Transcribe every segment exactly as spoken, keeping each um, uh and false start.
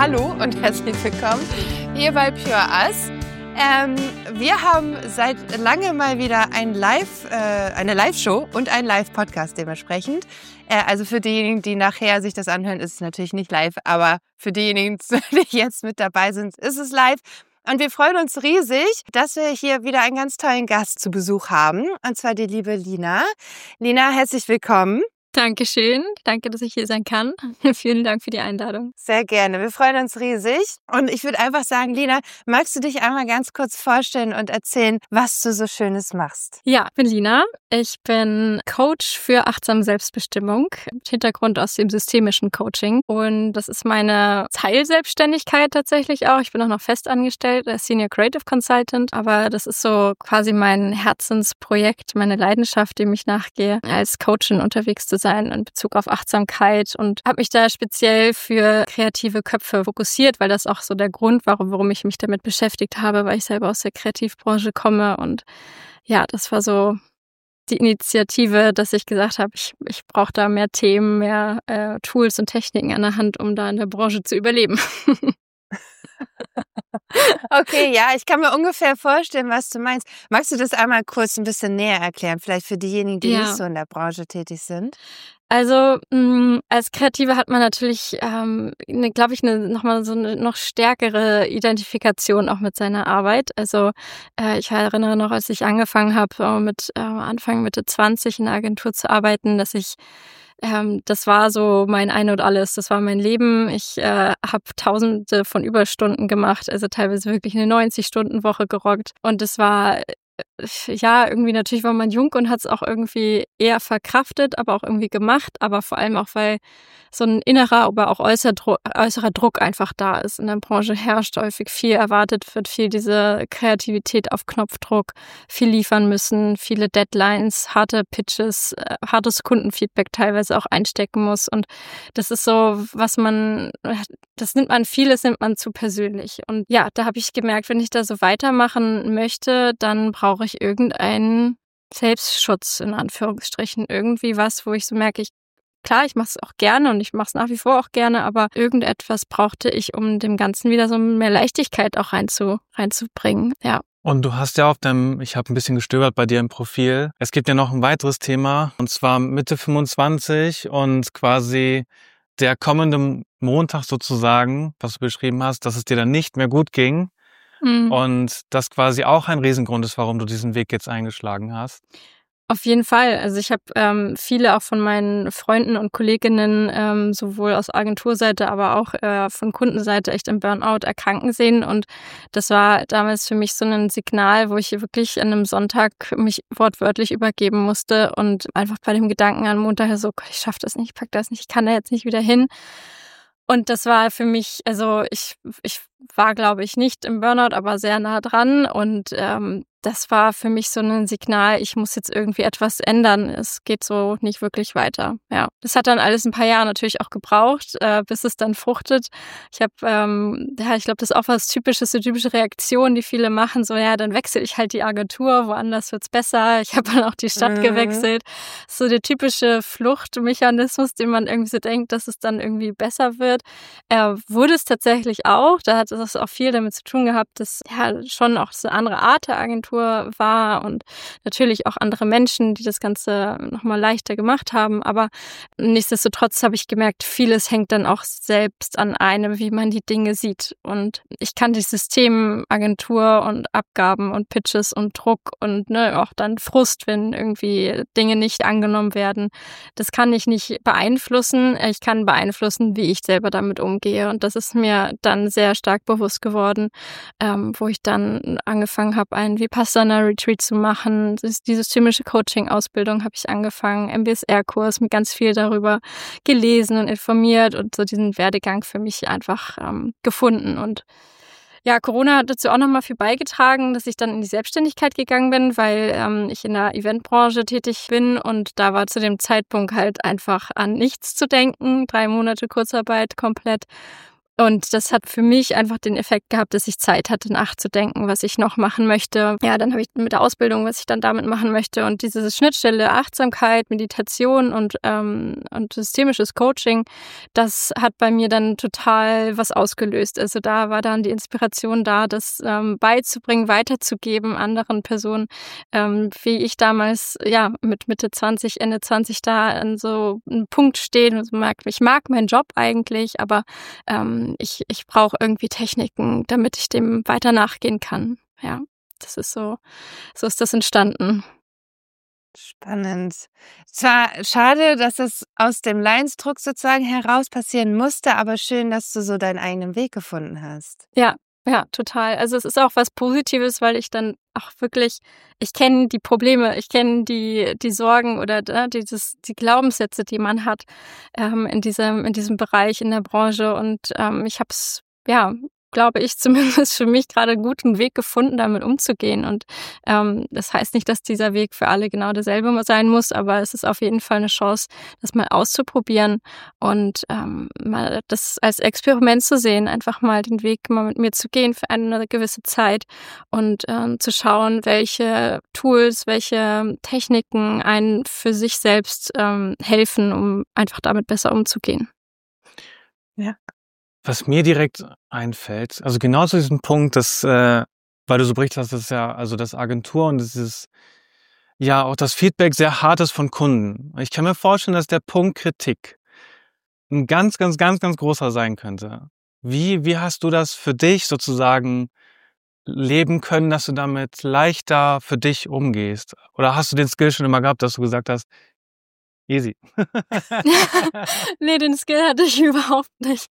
Hallo und herzlich willkommen hier bei Pure Us. Ähm, wir haben seit langem mal wieder ein Live, äh, eine Live-Show und einen Live-Podcast dementsprechend. Äh, also für diejenigen, die nachher sich das anhören, ist es natürlich nicht live, aber für diejenigen, die jetzt mit dabei sind, ist es live. Und wir freuen uns riesig, dass wir hier wieder einen ganz tollen Gast zu Besuch haben, und zwar die liebe Lina. Lina, herzlich willkommen. Dankeschön. Danke, dass ich hier sein kann. Vielen Dank für die Einladung. Sehr gerne. Wir freuen uns riesig. Und ich würde einfach sagen, Lina, magst du dich einmal ganz kurz vorstellen und erzählen, was du so Schönes machst? Ja, ich bin Lina. Ich bin Coach für achtsame Selbstbestimmung mit Hintergrund aus dem systemischen Coaching. Und das ist meine Teilselbstständigkeit tatsächlich auch. Ich bin auch noch fest angestellt als Senior Creative Consultant. Aber das ist so quasi mein Herzensprojekt, meine Leidenschaft, dem ich nachgehe, als Coachin unterwegs zu sein in Bezug auf Achtsamkeit, und habe mich da speziell für kreative Köpfe fokussiert, weil das auch so der Grund war, warum ich mich damit beschäftigt habe, weil ich selber aus der Kreativbranche komme. Und ja, das war so die Initiative, dass ich gesagt habe, ich, ich brauche da mehr Themen, mehr äh, Tools und Techniken an der Hand, um da in der Branche zu überleben. Okay, ja, ich kann mir ungefähr vorstellen, was du meinst. Magst du das einmal kurz ein bisschen näher erklären, vielleicht für diejenigen, die Ja. nicht so in der Branche tätig sind? Also mh, als Kreative hat man natürlich, ähm, ne, glaube ich, ne, nochmal so eine noch stärkere Identifikation auch mit seiner Arbeit. Also äh, ich erinnere noch, als ich angefangen habe, äh, mit äh, Anfang Mitte zwanzig in der Agentur zu arbeiten, dass ich Ähm, das war so mein Ein und Alles. Das war mein Leben. Ich äh, habe Tausende von Überstunden gemacht, also teilweise wirklich eine neunzig-Stunden-Woche gerockt. Und das war, äh, ja, irgendwie natürlich war man jung und hat es auch irgendwie eher verkraftet, aber auch irgendwie gemacht. Aber vor allem auch, weil so ein innerer, aber auch äußerer Druck, äußerer Druck einfach da ist. In der Branche herrscht häufig viel, erwartet wird viel diese Kreativität auf Knopfdruck, viel liefern müssen, viele Deadlines, harte Pitches, äh, hartes Kundenfeedback teilweise auch einstecken muss. Und das ist so, was man, das nimmt man, vieles nimmt man zu persönlich. Und ja, da habe ich gemerkt, wenn ich da so weitermachen möchte, dann brauche ich irgendeinen Selbstschutz, in Anführungsstrichen. Irgendwie was, wo ich so merke, ich Klar, ich mache es auch gerne und ich mache es nach wie vor auch gerne, aber irgendetwas brauchte ich, um dem Ganzen wieder so mehr Leichtigkeit auch reinzu, reinzubringen, ja. Und du hast ja auf deinem, ich habe ein bisschen gestöbert bei dir im Profil, es gibt ja noch ein weiteres Thema, und zwar Mitte fünfundzwanzig und quasi der kommende Montag sozusagen, was du beschrieben hast, dass es dir dann nicht mehr gut ging, Mhm. und das quasi auch ein Riesengrund ist, warum du diesen Weg jetzt eingeschlagen hast. Auf jeden Fall. Also ich habe ähm, viele auch von meinen Freunden und Kolleginnen ähm, sowohl aus Agenturseite, aber auch äh, von Kundenseite echt im Burnout erkranken sehen. Und das war damals für mich so ein Signal, wo ich wirklich an einem Sonntag mich wortwörtlich übergeben musste und einfach bei dem Gedanken an Montag so, Gott, ich schaffe das nicht, ich pack das nicht, ich kann da jetzt nicht wieder hin. Und das war für mich, also ich, ich war, glaube ich, nicht im Burnout, aber sehr nah dran. Und ähm, das war für mich so ein Signal, ich muss jetzt irgendwie etwas ändern. Es geht so nicht wirklich weiter. Ja, das hat dann alles ein paar Jahre natürlich auch gebraucht, äh, bis es dann fruchtet. Ich habe, ähm, ja, ich glaube, das ist auch was Typisches, so typische Reaktionen, die viele machen. So, ja, dann wechsle ich halt die Agentur, woanders wird's besser. Ich habe dann auch die Stadt Mhm. gewechselt. So der typische Fluchtmechanismus, den man irgendwie so denkt, dass es dann irgendwie besser wird. Äh, wurde es tatsächlich auch. Da hat es auch viel damit zu tun gehabt, dass ja schon auch so eine andere Art der Agentur war und natürlich auch andere Menschen, die das Ganze nochmal leichter gemacht haben. Aber nichtsdestotrotz habe ich gemerkt, vieles hängt dann auch selbst an einem, wie man die Dinge sieht. Und ich kann das System Agentur und Abgaben und Pitches und Druck und ne, auch dann Frust, wenn irgendwie Dinge nicht angenommen werden. Das kann ich nicht beeinflussen. Ich kann beeinflussen, wie ich selber damit umgehe. Und das ist mir dann sehr stark bewusst geworden, ähm, wo ich dann angefangen habe, einen Vipassana-Retreat zu machen. Das ist die systemische Coaching-Ausbildung habe ich angefangen, M B S R-Kurs, mit ganz viel darüber gelesen und informiert und so diesen Werdegang für mich einfach ähm, gefunden. Und ja, Corona hat dazu auch nochmal viel beigetragen, dass ich dann in die Selbstständigkeit gegangen bin, weil ähm, ich in der Eventbranche tätig bin und da war zu dem Zeitpunkt halt einfach an nichts zu denken. Drei Monate Kurzarbeit komplett. Und das hat für mich einfach den Effekt gehabt, dass ich Zeit hatte, nachzudenken, was ich noch machen möchte. Ja, dann habe ich mit der Ausbildung, was ich dann damit machen möchte. Und diese Schnittstelle Achtsamkeit, Meditation und, ähm, und systemisches Coaching, das hat bei mir dann total was ausgelöst. Also da war dann die Inspiration da, das ähm, beizubringen, weiterzugeben anderen Personen, ähm, wie ich damals ja mit Mitte zwanzig, Ende zwanzig da an so einem Punkt stehen und mag, ich mag meinen Job eigentlich, aber ähm, ich, ich brauche irgendwie Techniken, damit ich dem weiter nachgehen kann. Ja, das ist so, so ist das entstanden. Spannend. Zwar schade, dass es aus dem Leidensdruck sozusagen heraus passieren musste, aber schön, dass du so deinen eigenen Weg gefunden hast. Ja, ja, total. Also es ist auch was Positives, weil ich dann auch wirklich, ich kenne die Probleme, ich kenne die die Sorgen oder äh, dieses die Glaubenssätze, die man hat ähm, in diesem in diesem Bereich in der Branche und ähm, ich habe es ja glaube ich, zumindest für mich gerade einen guten Weg gefunden, damit umzugehen. Und ähm, das heißt nicht, dass dieser Weg für alle genau derselbe sein muss, aber es ist auf jeden Fall eine Chance, das mal auszuprobieren und ähm, mal das als Experiment zu sehen, einfach mal den Weg mal mit mir zu gehen für eine gewisse Zeit und ähm, zu schauen, welche Tools, welche Techniken einen für sich selbst ähm, helfen, um einfach damit besser umzugehen. Ja. Was mir direkt einfällt, also genau zu diesem Punkt, dass, äh, weil du so berichtet hast, das ist ja, also das Agentur und dieses, ja, auch das Feedback sehr hart ist von Kunden. Ich kann mir vorstellen, dass der Punkt Kritik ein ganz, ganz, ganz, ganz großer sein könnte. Wie, wie hast du das für dich sozusagen leben können, dass du damit leichter für dich umgehst? Oder hast du den Skill schon immer gehabt, dass du gesagt hast, easy? Nee, den Skill hatte ich überhaupt nicht.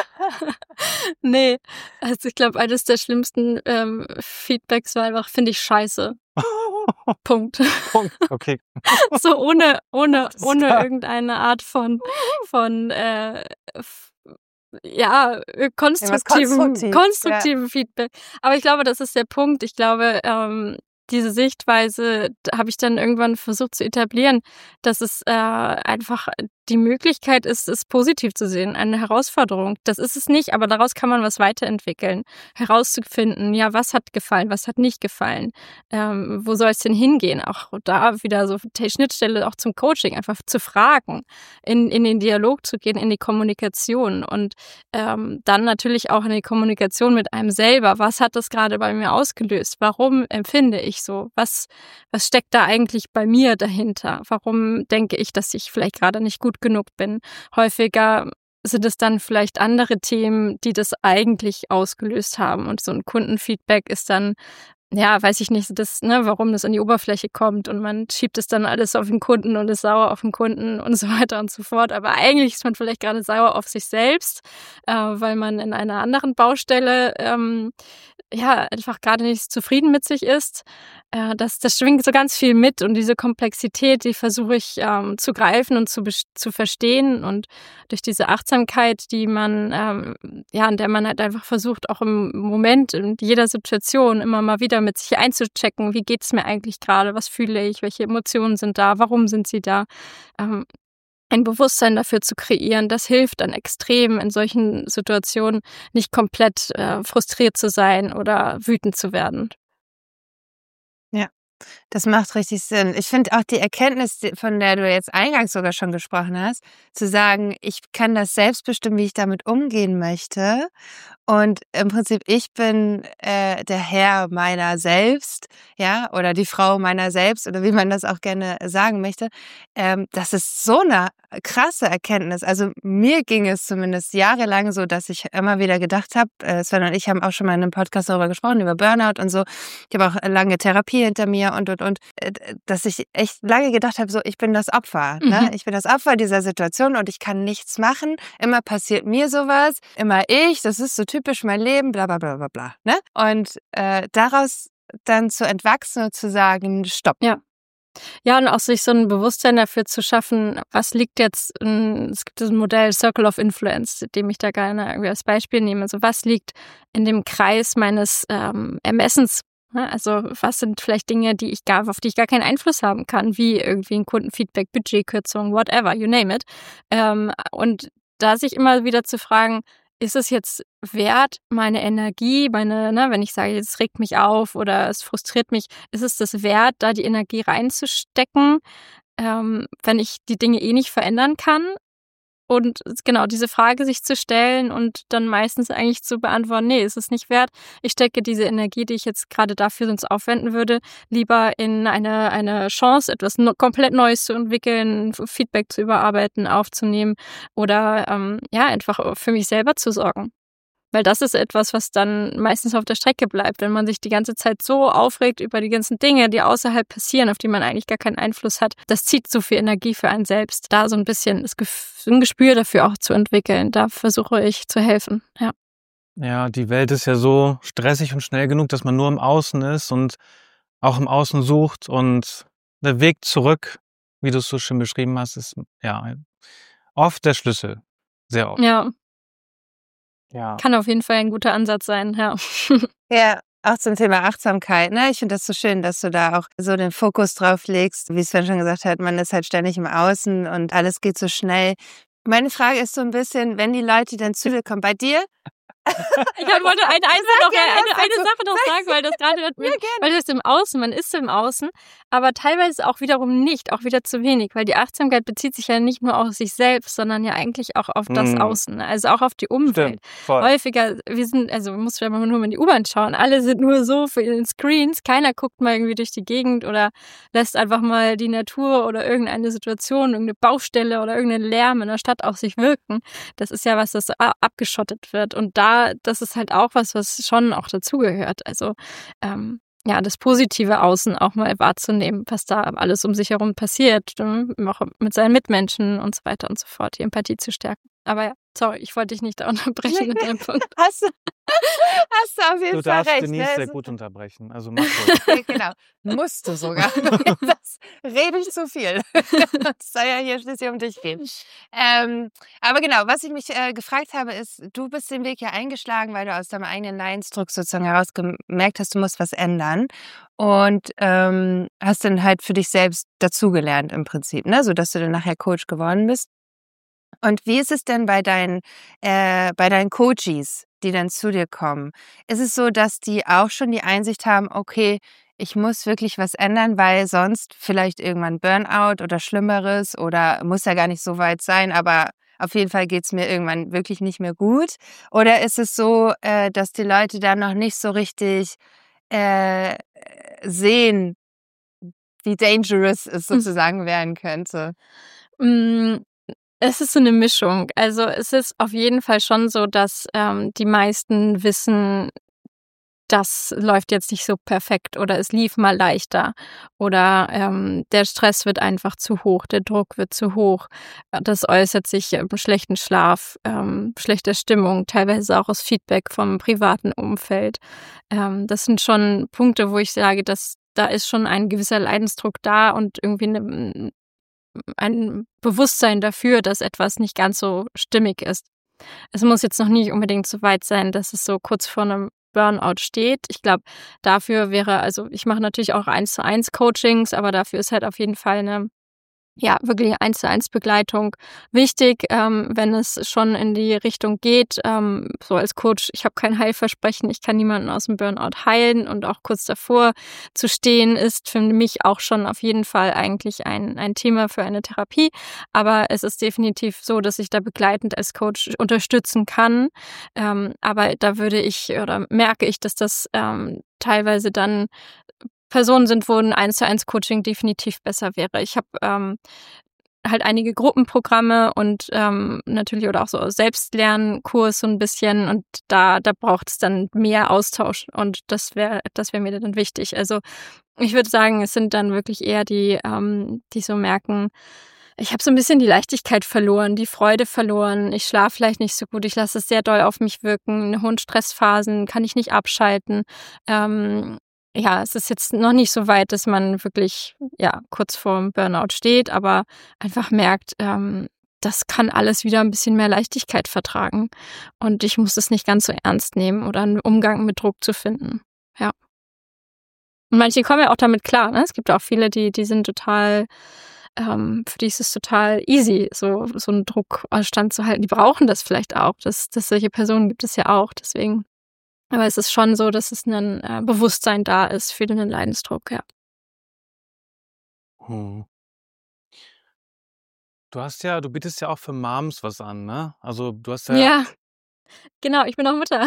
Nee, also ich glaube, eines der schlimmsten ähm, Feedbacks war einfach, finde ich scheiße. Punkt. Punkt, okay. So ohne, ohne, ohne irgendeine Art von, von äh, f- ja, konstruktiven, konstruktiv, konstruktiven ja. Feedback. Aber ich glaube, das ist der Punkt. Ich glaube, ähm, diese Sichtweise habe ich dann irgendwann versucht zu etablieren, dass es äh, einfach die Möglichkeit ist, es positiv zu sehen, eine Herausforderung. Das ist es nicht, aber daraus kann man was weiterentwickeln, herauszufinden, ja, was hat gefallen, was hat nicht gefallen, ähm, wo soll es denn hingehen? Auch da wieder so die Schnittstelle auch zum Coaching, einfach zu fragen, in, in den Dialog zu gehen, in die Kommunikation und ähm, dann natürlich auch in die Kommunikation mit einem selber. Was hat das gerade bei mir ausgelöst? Warum empfinde ich so? Was, was steckt da eigentlich bei mir dahinter? Warum denke ich, dass ich vielleicht gerade nicht gut genug bin? Häufiger sind es dann vielleicht andere Themen, die das eigentlich ausgelöst haben. Und so ein Kundenfeedback ist dann, ja, weiß ich nicht, das, ne, warum das an die Oberfläche kommt und man schiebt es dann alles auf den Kunden und ist sauer auf den Kunden und so weiter und so fort. Aber eigentlich ist man vielleicht gerade sauer auf sich selbst, äh, weil man in einer anderen Baustelle ähm, ja einfach gerade nicht zufrieden mit sich ist. Äh, das, das schwingt so ganz viel mit und diese Komplexität, die versuche ich ähm, zu greifen und zu, zu verstehen und durch diese Achtsamkeit, die man, ähm, ja, in der man halt einfach versucht, auch im Moment, in jeder Situation immer mal wieder mit sich einzuchecken, wie geht's mir eigentlich gerade, was fühle ich, welche Emotionen sind da, warum sind sie da, ähm, ein Bewusstsein dafür zu kreieren, das hilft dann extrem in solchen Situationen nicht komplett äh, frustriert zu sein oder wütend zu werden. Ja, das macht richtig Sinn. Ich finde auch die Erkenntnis, von der du jetzt eingangs sogar schon gesprochen hast, zu sagen, ich kann das selbst bestimmen, wie ich damit umgehen möchte. Und im Prinzip, ich bin äh, der Herr meiner selbst, ja, oder die Frau meiner selbst, oder wie man das auch gerne sagen möchte. Ähm, das ist so eine krasse Erkenntnis. Also mir ging es zumindest jahrelang so, dass ich immer wieder gedacht habe, äh, Sven und ich haben auch schon mal in einem Podcast darüber gesprochen, über Burnout und so. Ich habe auch lange Therapie hinter mir und, und, und, äh, dass ich echt lange gedacht habe, so, ich bin das Opfer, mhm. ne? Ich bin das Opfer dieser Situation und ich kann nichts machen. Immer passiert mir sowas, immer ich, das ist so typisch mein Leben, bla bla bla bla bla. Ne? Und äh, daraus dann zu entwachsen und zu sagen, stopp. Ja. Ja, und auch sich so ein Bewusstsein dafür zu schaffen, was liegt jetzt, in, es gibt das Modell Circle of Influence, dem ich da gerne irgendwie als Beispiel nehme. Also was liegt in dem Kreis meines ähm, Ermessens? Also was sind vielleicht Dinge, die ich gar, auf die ich gar keinen Einfluss haben kann, wie irgendwie ein Kundenfeedback, Budgetkürzung, whatever, you name it. Ähm, und da sich immer wieder zu fragen, ist es jetzt wert, meine Energie, meine, ne, wenn ich sage, es regt mich auf oder es frustriert mich, ist es das wert, da die Energie reinzustecken, ähm, wenn ich die Dinge eh nicht verändern kann? Und genau, diese Frage sich zu stellen und dann meistens eigentlich zu beantworten, nee, ist es nicht wert. Ich stecke diese Energie, die ich jetzt gerade dafür sonst aufwenden würde, lieber in eine, eine Chance, etwas no- komplett Neues zu entwickeln, Feedback zu überarbeiten, aufzunehmen oder ähm, ja, einfach für mich selber zu sorgen. Weil das ist etwas, was dann meistens auf der Strecke bleibt, wenn man sich die ganze Zeit so aufregt über die ganzen Dinge, die außerhalb passieren, auf die man eigentlich gar keinen Einfluss hat. Das zieht so viel Energie für einen selbst. Da so ein bisschen das Gef- ein Gespür dafür auch zu entwickeln, da versuche ich zu helfen. Ja. Ja, die Welt ist ja so stressig und schnell genug, dass man nur im Außen ist und auch im Außen sucht. Und der Weg zurück, wie du es so schön beschrieben hast, ist ja oft der Schlüssel. Sehr oft. Ja. Ja. Kann auf jeden Fall ein guter Ansatz sein, ja. Ja, auch zum Thema Achtsamkeit. Ne? Ich finde das so schön, dass du da auch so den Fokus drauf legst. Wie Sven schon gesagt hat, man ist halt ständig im Außen und alles geht so schnell. Meine Frage ist so ein bisschen, wenn die Leute dann zu dir kommen, bei dir? Ich wollte eine, eine, noch, gerne, eine, was eine dazu. Sache noch sagen, weil das gerade, Ja, weil das im Außen, man ist im Außen, aber teilweise auch wiederum nicht, auch wieder zu wenig, weil die Achtsamkeit bezieht sich ja nicht nur auf sich selbst, sondern ja eigentlich auch auf das Mhm. Außen, also auch auf die Umwelt. Stimmt, voll. Häufiger, wir sind, also man muss ja mal nur mal in die U-Bahn schauen, alle sind nur so für den Screens, keiner guckt mal irgendwie durch die Gegend oder lässt einfach mal die Natur oder irgendeine Situation, irgendeine Baustelle oder irgendeinen Lärm in der Stadt auf sich wirken. Das ist ja was, das abgeschottet wird und da das ist halt auch was, was schon auch dazugehört. Also ähm, ja, das positive Außen auch mal wahrzunehmen, was da alles um sich herum passiert, auch mit seinen Mitmenschen und so weiter und so fort, die Empathie zu stärken. Aber ja, sorry, ich wollte dich nicht da unterbrechen mit deinem Punkt. Hast du, hast du auf jeden Du Fall darfst recht. Denise ne? sehr Also- gut unterbrechen. Also mach ruhig. Ja, genau. Musst du sogar. Das rede ich zu viel. Es soll ja hier schließlich um dich gehen. Ähm, aber genau, was ich mich äh, gefragt habe, ist, du bist den Weg ja eingeschlagen, weil du aus deinem eigenen Leidensdruck sozusagen heraus gemerkt hast, du musst was ändern. Und ähm, hast dann halt für dich selbst dazugelernt im Prinzip, ne? Sodass du dann nachher Coach geworden bist. Und wie ist es denn bei deinen, äh, bei deinen Coaches, die dann zu dir kommen? Ist es so, dass die auch schon die Einsicht haben, okay, ich muss wirklich was ändern, weil sonst vielleicht irgendwann Burnout oder Schlimmeres oder muss ja gar nicht so weit sein, aber auf jeden Fall geht's mir irgendwann wirklich nicht mehr gut? Oder ist es so, äh, dass die Leute da noch nicht so richtig äh, sehen, wie dangerous es sozusagen werden könnte? Mm, Es ist so eine Mischung. Also es ist auf jeden Fall schon so, dass ähm, die meisten wissen, das läuft jetzt nicht so perfekt oder es lief mal leichter oder ähm, der Stress wird einfach zu hoch, der Druck wird zu hoch. Das äußert sich im schlechten Schlaf, ähm, schlechter Stimmung, teilweise auch aus Feedback vom privaten Umfeld. Ähm, das sind schon Punkte, wo ich sage, dass da ist schon ein gewisser Leidensdruck da und irgendwie eine, ein Bewusstsein dafür, dass etwas nicht ganz so stimmig ist. Es muss jetzt noch nicht unbedingt so weit sein, dass es so kurz vor einem Burnout steht. Ich glaube, dafür wäre, also ich mache natürlich auch eins zu eins Coachings, aber dafür ist halt auf jeden Fall eine, ja, wirklich eins zu eins Begleitung wichtig, ähm, wenn es schon in die Richtung geht. Ähm, so als Coach, ich habe kein Heilversprechen, ich kann niemanden aus dem Burnout heilen und auch kurz davor zu stehen, ist für mich auch schon auf jeden Fall eigentlich ein, ein Thema für eine Therapie. Aber es ist definitiv so, dass ich da begleitend als Coach unterstützen kann. Ähm, aber da würde ich oder merke ich, dass das ähm, teilweise dann Personen sind, wo ein eins zu eins Coaching definitiv besser wäre. Ich habe ähm, halt einige Gruppenprogramme und ähm, natürlich oder auch so Selbstlernkurs so ein bisschen und da da braucht es dann mehr Austausch und das wäre das wäre mir dann wichtig. Also ich würde sagen, es sind dann wirklich eher die, ähm, die so merken, ich habe so ein bisschen die Leichtigkeit verloren, die Freude verloren, ich schlafe vielleicht nicht so gut, ich lasse es sehr doll auf mich wirken, in hohen Stressphasen kann ich nicht abschalten. Ähm, Ja, es ist jetzt noch nicht so weit, dass man wirklich ja kurz vorm Burnout steht, aber einfach merkt, ähm, das kann alles wieder ein bisschen mehr Leichtigkeit vertragen und ich muss es nicht ganz so ernst nehmen oder einen Umgang mit Druck zu finden. Ja. Und manche kommen ja auch damit klar. Ne? Es gibt auch viele, die die sind total ähm, für die ist es total easy, so, so einen Druck standzuhalten. Die brauchen das vielleicht auch. Das, das solche Personen gibt es ja auch. Deswegen. Aber es ist schon so, dass es ein äh, Bewusstsein da ist für den Leidensdruck, ja. Hm. Du hast ja, du bietest ja auch für Moms was an, ne? Also du hast ja. Ja, genau, ich bin auch Mutter.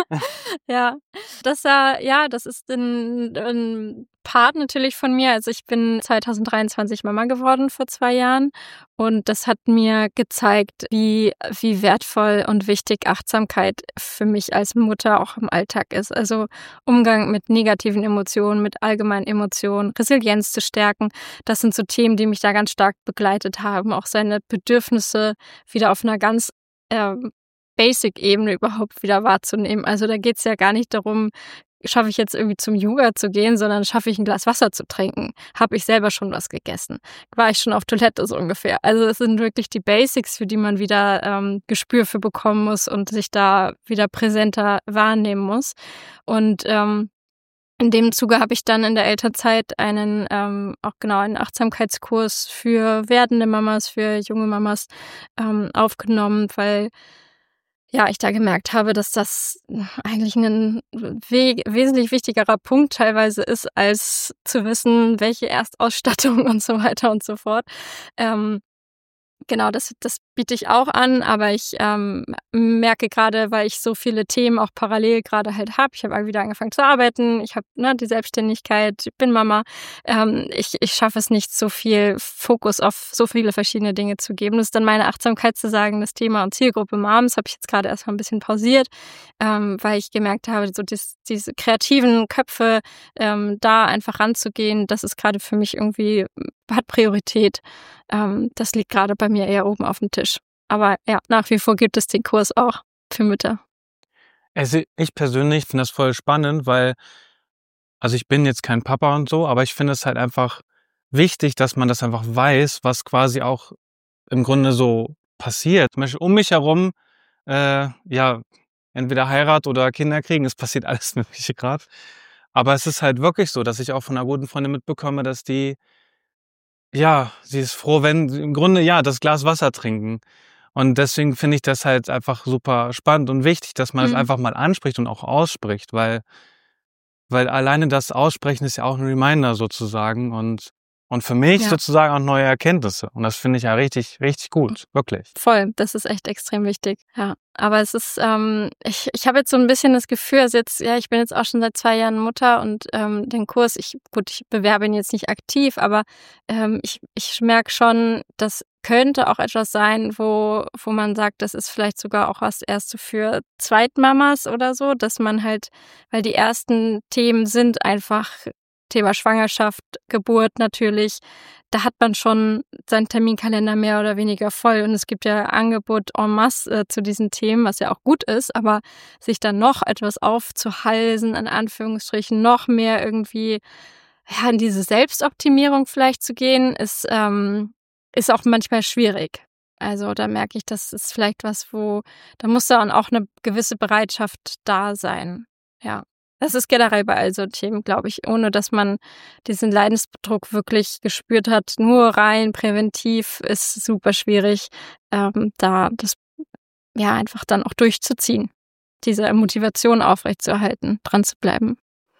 Ja, das äh, ja, das ist ein, ein Part natürlich von mir. Also ich bin zwanzig dreiundzwanzig Mama geworden vor zwei Jahren und das hat mir gezeigt, wie wie wertvoll und wichtig Achtsamkeit für mich als Mutter auch im Alltag ist. Also Umgang mit negativen Emotionen, mit allgemeinen Emotionen, Resilienz zu stärken. Das sind so Themen, die mich da ganz stark begleitet haben. Auch seine Bedürfnisse wieder auf einer ganz ähm, Basic-Ebene überhaupt wieder wahrzunehmen. Also da geht es ja gar nicht darum, schaffe ich jetzt irgendwie zum Yoga zu gehen, sondern schaffe ich ein Glas Wasser zu trinken. Habe ich selber schon was gegessen? War ich schon auf Toilette so ungefähr? Also es sind wirklich die Basics, für die man wieder ähm, Gespür für bekommen muss und sich da wieder präsenter wahrnehmen muss. Und ähm, in dem Zuge habe ich dann in der Elternzeit einen, ähm, auch genau einen Achtsamkeitskurs für werdende Mamas, für junge Mamas ähm, aufgenommen, weil ja, ich da gemerkt habe, dass das eigentlich ein we- wesentlich wichtigerer Punkt teilweise ist, als zu wissen, welche Erstausstattung und so weiter und so fort. Ähm, genau, das, das biete ich auch an, aber ich ähm, merke gerade, weil ich so viele Themen auch parallel gerade halt habe, ich habe wieder angefangen zu arbeiten, ich habe ne, die Selbstständigkeit, ich bin Mama, ähm, ich, ich schaffe es nicht, so viel Fokus auf so viele verschiedene Dinge zu geben. Das ist dann meine Achtsamkeit zu sagen, das Thema und Zielgruppe Moms habe ich jetzt gerade erstmal ein bisschen pausiert, ähm, weil ich gemerkt habe, so dies, diese kreativen Köpfe ähm, da einfach ranzugehen, das ist gerade für mich irgendwie, hat Priorität. Ähm, das liegt gerade bei mir eher oben auf dem Tisch. Aber ja, nach wie vor gibt es den Kurs auch für Mütter. Also ich persönlich finde das voll spannend, weil, also ich bin jetzt kein Papa und so, aber ich finde es halt einfach wichtig, dass man das einfach weiß, was quasi auch im Grunde so passiert. Zum Beispiel um mich herum, äh, ja, entweder Heirat oder Kinder kriegen, es passiert alles Mögliche gerade. Aber es ist halt wirklich so, dass ich auch von einer guten Freundin mitbekomme, dass die, ja, sie ist froh, wenn sie im Grunde, ja, das Glas Wasser trinken. Und deswegen finde ich das halt einfach super spannend und wichtig, dass man das Mhm. einfach mal anspricht und auch ausspricht, weil, weil alleine das Aussprechen ist ja auch ein Reminder sozusagen und, und für mich Ja. sozusagen auch neue Erkenntnisse. Und das finde ich ja richtig, richtig gut, wirklich. Voll, das ist echt extrem wichtig, ja. Aber es ist, ähm, ich, ich habe jetzt so ein bisschen das Gefühl, also jetzt, ja, ich bin jetzt auch schon seit zwei Jahren Mutter und ähm, den Kurs, ich, gut, ich bewerbe ihn jetzt nicht aktiv, aber ähm, ich, ich merke schon, das könnte auch etwas sein, wo, wo man sagt, das ist vielleicht sogar auch was erst so für Zweitmamas oder so, dass man halt, weil die ersten Themen sind einfach Thema Schwangerschaft, Geburt natürlich, da hat man schon seinen Terminkalender mehr oder weniger voll und es gibt ja Angebot en masse äh, zu diesen Themen, was ja auch gut ist, aber sich dann noch etwas aufzuhalsen, in Anführungsstrichen, noch mehr irgendwie ja, in diese Selbstoptimierung vielleicht zu gehen, ist, ähm, ist auch manchmal schwierig. Also da merke ich, das ist vielleicht was, wo, da muss dann auch eine gewisse Bereitschaft da sein, ja. Das ist generell bei all so Themen, glaube ich, ohne dass man diesen Leidensdruck wirklich gespürt hat. Nur rein präventiv ist super schwierig, ähm, da das ja einfach dann auch durchzuziehen, diese Motivation aufrechtzuerhalten, dran zu bleiben.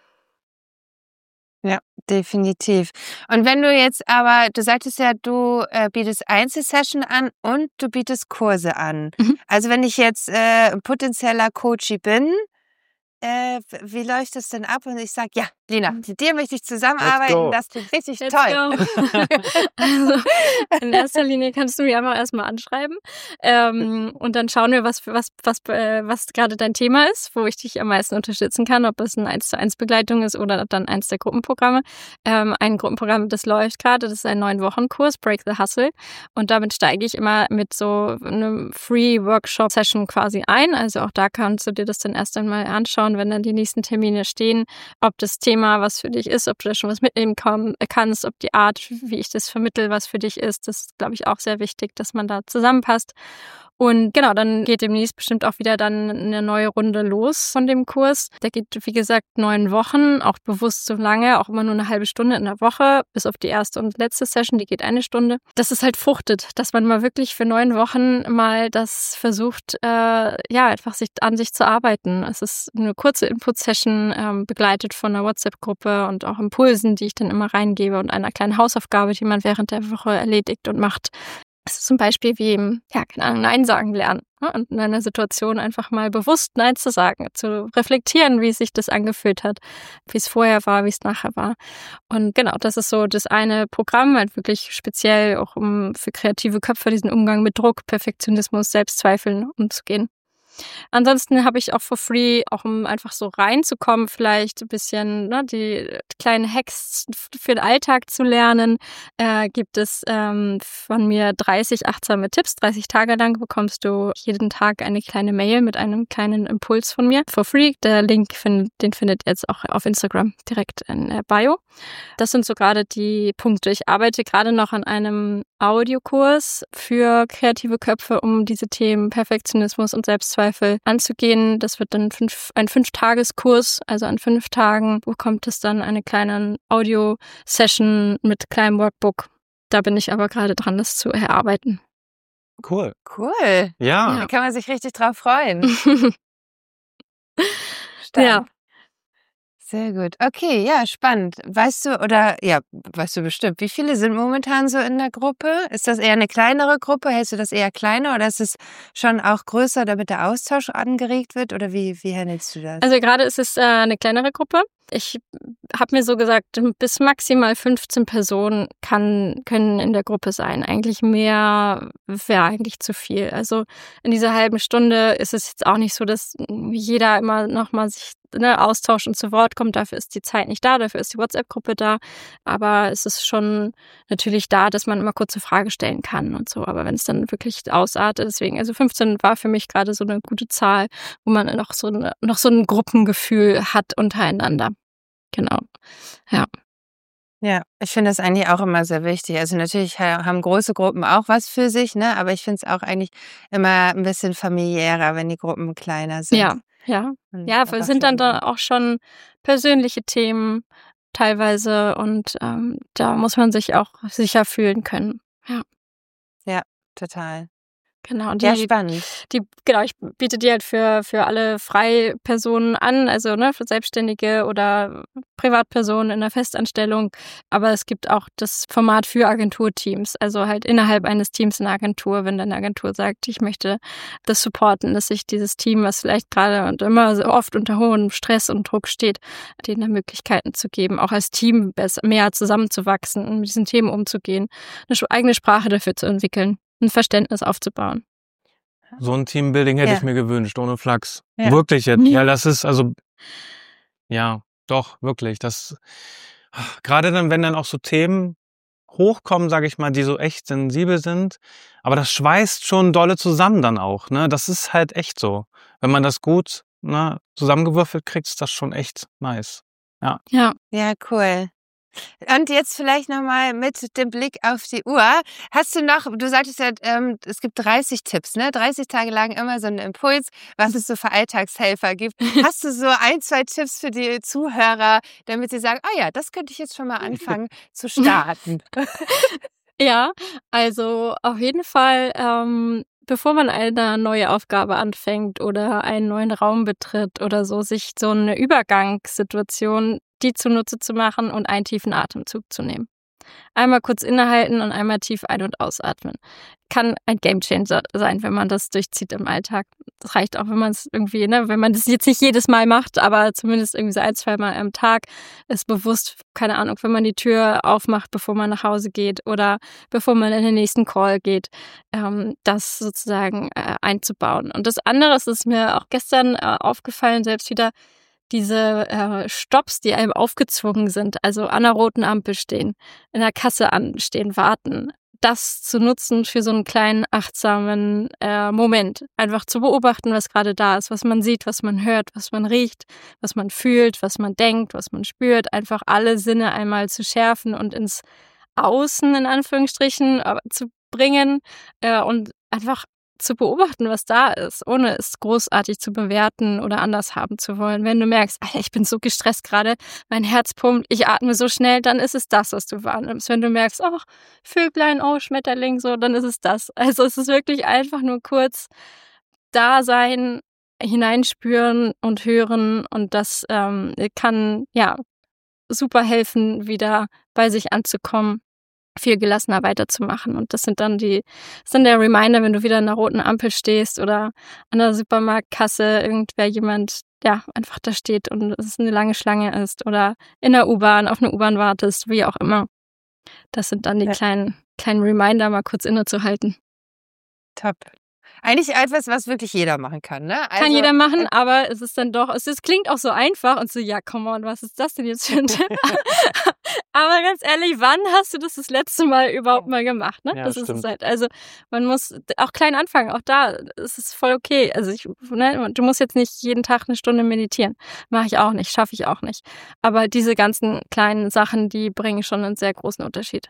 Ja, definitiv. Und wenn du jetzt aber, du sagtest ja, du äh, bietest Einzelsession an und du bietest Kurse an. Mhm. Also wenn ich jetzt äh, potenzieller Coachie bin, Äh, wie läuft das denn ab? Und ich sage, ja, Lina, mit dir möchte ich zusammenarbeiten, das klingt richtig Let's toll. go. Also in erster Linie kannst du mich einfach erstmal anschreiben ähm, und dann schauen wir, was was was äh, was gerade dein Thema ist, wo ich dich am meisten unterstützen kann, ob es eine eins zu eins Begleitung ist oder dann eins der Gruppenprogramme. Ähm, ein Gruppenprogramm, das läuft gerade, das ist ein neun Wochen Kurs, Break the Hustle, und damit steige ich immer mit so einem Free Workshop Session quasi ein. Also auch da kannst du dir das dann erst einmal anschauen, wenn dann die nächsten Termine stehen, ob das Thema was für dich ist, ob du da schon was mitnehmen kannst, ob die Art, wie ich das vermittle, was für dich ist. Das ist, glaube ich, auch sehr wichtig, dass man da zusammenpasst. Und genau, dann geht demnächst bestimmt auch wieder dann eine neue Runde los von dem Kurs. Der geht, wie gesagt, neun Wochen, auch bewusst so lange, auch immer nur eine halbe Stunde in der Woche, bis auf die erste und letzte Session, die geht eine Stunde. Dass es halt fruchtet, dass man mal wirklich für neun Wochen mal das versucht, äh, ja, einfach sich an sich zu arbeiten. Es ist eine kurze Input-Session, ähm, begleitet von einer WhatsApp-Gruppe und auch Impulsen, die ich dann immer reingebe und einer kleinen Hausaufgabe, die man während der Woche erledigt und macht. Es ist zum Beispiel wie, ja, keine Ahnung, Nein sagen lernen. Ne? Und in einer Situation einfach mal bewusst Nein zu sagen, zu reflektieren, wie sich das angefühlt hat, wie es vorher war, wie es nachher war. Und genau, das ist so das eine Programm, halt wirklich speziell auch um für kreative Köpfe diesen Umgang mit Druck, Perfektionismus, Selbstzweifeln umzugehen. Ansonsten habe ich auch for free, auch um einfach so reinzukommen, vielleicht ein bisschen ne, die kleinen Hacks für den Alltag zu lernen, äh, gibt es ähm, von mir dreißig achtsame Tipps. dreißig Tage lang bekommst du jeden Tag eine kleine Mail mit einem kleinen Impuls von mir for free. Der Link, find, den findet ihr jetzt auch auf Instagram direkt in der Bio. Das sind so gerade die Punkte. Ich arbeite gerade noch an einem Audiokurs für kreative Köpfe, um diese Themen Perfektionismus und Selbstzweifel anzugehen. Das wird dann fünf, ein Fünf-Tages-Kurs, also an fünf Tagen bekommt es dann eine kleine Audio-Session mit kleinem Workbook. Da bin ich aber gerade dran, das zu erarbeiten. Cool. Cool. Ja. Da kann man sich richtig drauf freuen. Stark. Ja. Sehr gut. Okay, ja, spannend. Weißt du, oder ja, weißt du bestimmt, wie viele sind momentan so in der Gruppe? Ist das eher eine kleinere Gruppe? Hältst du das eher kleiner oder ist es schon auch größer, damit der Austausch angeregt wird? Oder wie, wie handelst du das? Also gerade ist es äh, eine kleinere Gruppe. Ich habe mir so gesagt, bis maximal fünfzehn Personen kann, können in der Gruppe sein. Eigentlich mehr wäre eigentlich zu viel. Also in dieser halben Stunde ist es jetzt auch nicht so, dass jeder immer nochmal sich ne, austauscht und zu Wort kommt. Dafür ist die Zeit nicht da, dafür ist die WhatsApp-Gruppe da. Aber es ist schon natürlich da, dass man immer kurze Frage stellen kann und so. Aber wenn es dann wirklich ausartet, deswegen, also fünfzehn war für mich gerade so eine gute Zahl, wo man noch so, eine, noch so ein Gruppengefühl hat untereinander. Genau, ja. Ja, ich finde das eigentlich auch immer sehr wichtig. Also natürlich haben große Gruppen auch was für sich, ne? Aber ich finde es auch eigentlich immer ein bisschen familiärer, wenn die Gruppen kleiner sind. Ja, ja. Und Ja, wir sind dann da auch schon persönliche Themen teilweise und ähm, da muss man sich auch sicher fühlen können. Ja. Ja, total. Genau, und die, Ja, spannend. die, genau, ich biete die halt für, für alle Freipersonen an, also ne, für Selbstständige oder Privatpersonen in der Festanstellung. Aber es gibt auch das Format für Agenturteams, also halt innerhalb eines Teams in der Agentur, wenn dann eine Agentur sagt, ich möchte das supporten, dass sich dieses Team, was vielleicht gerade und immer so oft unter hohem Stress und Druck steht, denen Möglichkeiten zu geben, auch als Team besser, mehr zusammenzuwachsen und mit diesen Themen umzugehen, eine eigene Sprache dafür zu entwickeln. Ein Verständnis aufzubauen. So ein Teambuilding hätte Ja. ich mir gewünscht, ohne Flachs. Ja. Wirklich jetzt. Ja, das ist also, ja, doch, wirklich. Das, gerade dann, wenn dann auch so Themen hochkommen, sage ich mal, die so echt sensibel sind, aber das schweißt schon dolle zusammen dann auch, ne? Das ist halt echt so. Wenn man das gut, ne, zusammengewürfelt kriegt, ist das schon echt nice. Ja. Ja. Ja, cool. Und jetzt vielleicht nochmal mit dem Blick auf die Uhr. Hast du noch, du sagtest ja, ähm, es gibt dreißig Tipps, ne? dreißig Tage lang immer so einen Impuls, was es so für Alltagshelfer gibt. Hast du so ein, zwei Tipps für die Zuhörer, damit sie sagen, oh ja, das könnte ich jetzt schon mal anfangen zu starten? Ja, also auf jeden Fall, ähm, bevor man eine neue Aufgabe anfängt oder einen neuen Raum betritt oder so, sich so eine Übergangssituation die zunutze zu machen und einen tiefen Atemzug zu nehmen. Einmal kurz innehalten und einmal tief ein- und ausatmen. Kann ein Gamechanger sein, wenn man das durchzieht im Alltag. Das reicht auch, wenn man es irgendwie, ne, wenn man das jetzt nicht jedes Mal macht, aber zumindest irgendwie so ein, zwei Mal am Tag ist bewusst, keine Ahnung, wenn man die Tür aufmacht, bevor man nach Hause geht oder bevor man in den nächsten Call geht, ähm, das sozusagen äh, einzubauen. Und das andere ist, ist mir auch gestern äh, aufgefallen, selbst wieder, diese äh, Stopps, die einem aufgezwungen sind, also an einer roten Ampel stehen, in der Kasse anstehen, warten, das zu nutzen für so einen kleinen achtsamen äh, Moment. Einfach zu beobachten, was gerade da ist, was man sieht, was man hört, was man riecht, was man fühlt, was man denkt, was man spürt. Einfach alle Sinne einmal zu schärfen und ins Außen, in Anführungsstrichen, äh, zu bringen äh, und einfach zu beobachten, was da ist, ohne es großartig zu bewerten oder anders haben zu wollen. Wenn du merkst, Alter, ich bin so gestresst gerade, mein Herz pumpt, ich atme so schnell, dann ist es das, was du wahrnimmst. Wenn du merkst, oh, Vöglein, oh, Schmetterling, so, dann ist es das. Also es ist wirklich einfach nur kurz da sein, hineinspüren und hören und das ähm, kann, ja, super helfen, wieder bei sich anzukommen, viel gelassener weiterzumachen. Und das sind dann die, das ist dann der Reminder, wenn du wieder an einer roten Ampel stehst oder an der Supermarktkasse irgendwer jemand, ja, einfach da steht und es eine lange Schlange ist oder in der U-Bahn, auf eine U-Bahn wartest, wie auch immer. Das sind dann die ja. kleinen, kleinen Reminder, mal kurz innezuhalten. Top. Eigentlich etwas, was wirklich jeder machen kann, ne? Also, kann jeder machen, aber es ist dann doch, es ist, klingt auch so einfach und so, ja, come on, was ist das denn jetzt für ein Tipp? Aber ganz ehrlich, wann hast du das das letzte Mal überhaupt mal gemacht, ne? Ja, das stimmt. ist es halt. Also man muss auch klein anfangen, auch da ist es voll okay. Also ich, ne, du musst jetzt nicht jeden Tag eine Stunde meditieren. Mache ich auch nicht, schaffe ich auch nicht. Aber diese ganzen kleinen Sachen, die bringen schon einen sehr großen Unterschied.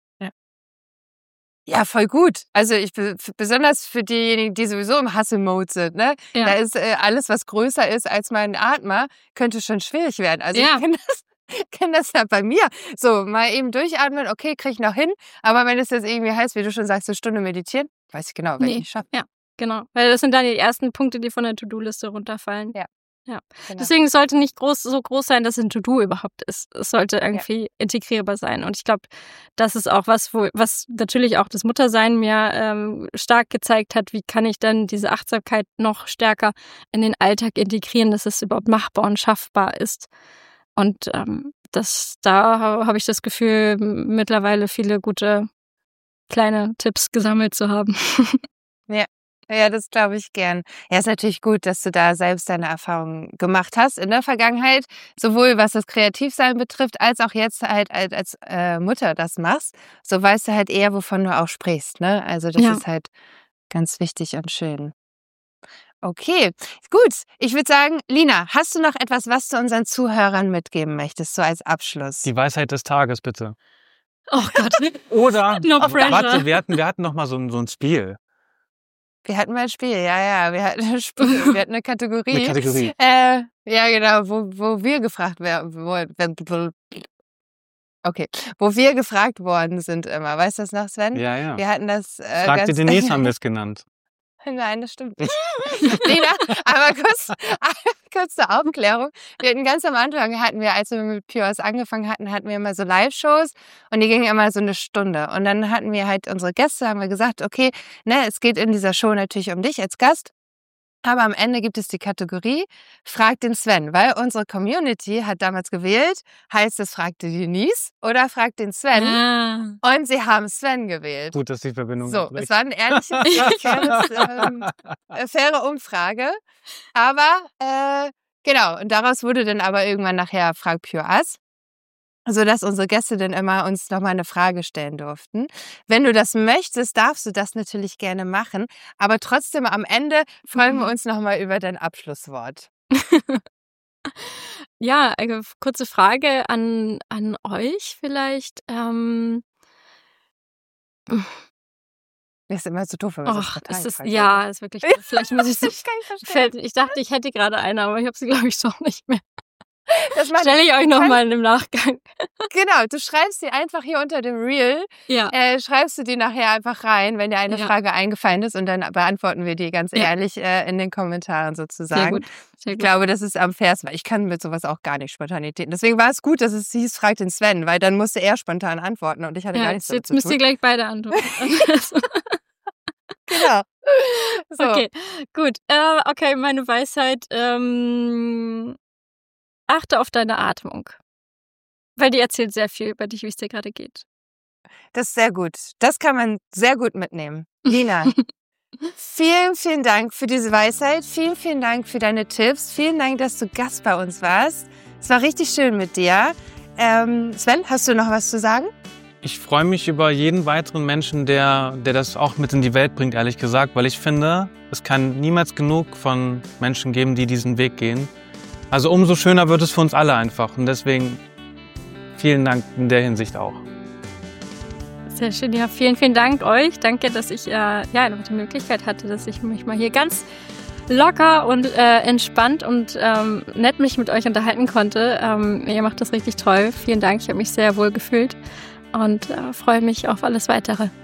Ja, voll gut. Also ich besonders für diejenigen, die sowieso im Hustle-Mode sind, ne? Ja. Da ist äh, alles, was größer ist als mein Atmer, könnte schon schwierig werden. Also ja. ich kenne das, kenn das ja bei mir. So, mal eben durchatmen, okay, krieg ich noch hin. Aber wenn es jetzt irgendwie heißt, wie du schon sagst, eine Stunde meditieren, weiß ich genau, wenn nee. ich nicht schaffe. Ja, genau. Weil das sind dann die ersten Punkte, die von der To-Do-Liste runterfallen. Ja. Ja, genau. Deswegen sollte nicht groß, so groß sein, dass es ein To-Do überhaupt ist. Es sollte irgendwie ja. integrierbar sein. Und ich glaube, das ist auch was, wo, was natürlich auch das Muttersein mir ähm, stark gezeigt hat. Wie kann ich dann diese Achtsamkeit noch stärker in den Alltag integrieren, dass es überhaupt machbar und schaffbar ist. Und ähm, das, da habe ich das Gefühl, mittlerweile viele gute kleine Tipps gesammelt zu haben. Ja. Ja, das glaube ich gern. Ja, ist natürlich gut, dass du da selbst deine Erfahrungen gemacht hast in der Vergangenheit, sowohl was das Kreativsein betrifft, als auch jetzt halt als, als äh, Mutter das machst. So weißt du halt eher, wovon du auch sprichst, ne? Also das ja. ist halt ganz wichtig und schön. Okay, gut. Ich würde sagen, Lina, hast du noch etwas, was du unseren Zuhörern mitgeben möchtest, so als Abschluss? Die Weisheit des Tages, bitte. Oh Gott. Oder, no pressure. Warte, wir hatten, wir hatten noch mal so ein, so ein Spiel. Wir hatten mal ein Spiel, ja, ja, wir hatten ein Spiel, wir hatten eine Kategorie. Eine Kategorie. Äh, ja, genau, wo, wo wir gefragt werden, okay, wo wir gefragt worden sind immer. Weißt du das noch, Sven? Ja, ja. Wir hatten das. Äh, Fragte ganz Denise haben wir es genannt. Nein, das stimmt nicht. Lena, aber kurz, kurz zur Aufklärung. Wir hatten ganz am Anfang, hatten wir, als wir mit Pure Us angefangen hatten, hatten wir immer so Live-Shows und die gingen immer so eine Stunde. Und dann hatten wir halt unsere Gäste, haben wir gesagt, okay, ne, es geht in dieser Show natürlich um dich als Gast. Aber am Ende gibt es die Kategorie Frag den Sven, weil unsere Community hat damals gewählt, heißt es Frag die Denise oder Frag den Sven. Ah. Und sie haben Sven gewählt. Gut, dass die Verbindung So, es war eine ehrliche, faires, ähm, faire Umfrage. Aber äh, genau, und daraus wurde dann aber irgendwann nachher Frag Pure Us, sodass unsere Gäste dann immer uns nochmal eine Frage stellen durften. Wenn du das möchtest, darfst du das natürlich gerne machen. Aber trotzdem am Ende freuen wir uns nochmal über dein Abschlusswort. Ja, eine kurze Frage an, an euch vielleicht. Ähm Das ist immer so doof, wenn man Och, ist das, ja, ist wirklich doof. Vielleicht muss ich es. Ich dachte, ich hätte gerade eine, aber ich habe sie, glaube ich, doch nicht mehr. Das stelle ich euch nochmal im Nachgang. Genau, du schreibst sie einfach hier unter dem Reel, ja. äh, schreibst du die nachher einfach rein, wenn dir eine ja. Frage eingefallen ist und dann beantworten wir die ganz ja. ehrlich äh, in den Kommentaren sozusagen. Sehr gut. Sehr gut. Ich glaube, das ist am fairsten, weil ich kann mit sowas auch gar nicht Spontanitäten. Deswegen war es gut, dass es hieß, frag den Sven, weil dann musste er spontan antworten und ich hatte ja, gar nichts damit jetzt zu tun. Jetzt müsst ihr gleich beide antworten. Genau. So. Okay, gut. Äh, okay, meine Weisheit, ähm... achte auf deine Atmung, weil die erzählt sehr viel über dich, wie es dir gerade geht. Das ist sehr gut. Das kann man sehr gut mitnehmen. Lina, vielen, vielen Dank für diese Weisheit. Vielen, vielen Dank für deine Tipps. Vielen Dank, dass du Gast bei uns warst. Es war richtig schön mit dir. Ähm, Sven, hast du noch was zu sagen? Ich freue mich über jeden weiteren Menschen, der, der das auch mit in die Welt bringt, ehrlich gesagt, weil ich finde, es kann niemals genug von Menschen geben, die diesen Weg gehen. Also umso schöner wird es für uns alle einfach und deswegen vielen Dank in der Hinsicht auch. Sehr schön. Ja, vielen, vielen Dank euch. Danke, dass ich äh, ja noch die Möglichkeit hatte, dass ich mich mal hier ganz locker und äh, entspannt und ähm, nett mich mit euch unterhalten konnte. Ähm, ihr macht das richtig toll. Vielen Dank. Ich habe mich sehr wohl gefühlt und äh, freue mich auf alles Weitere.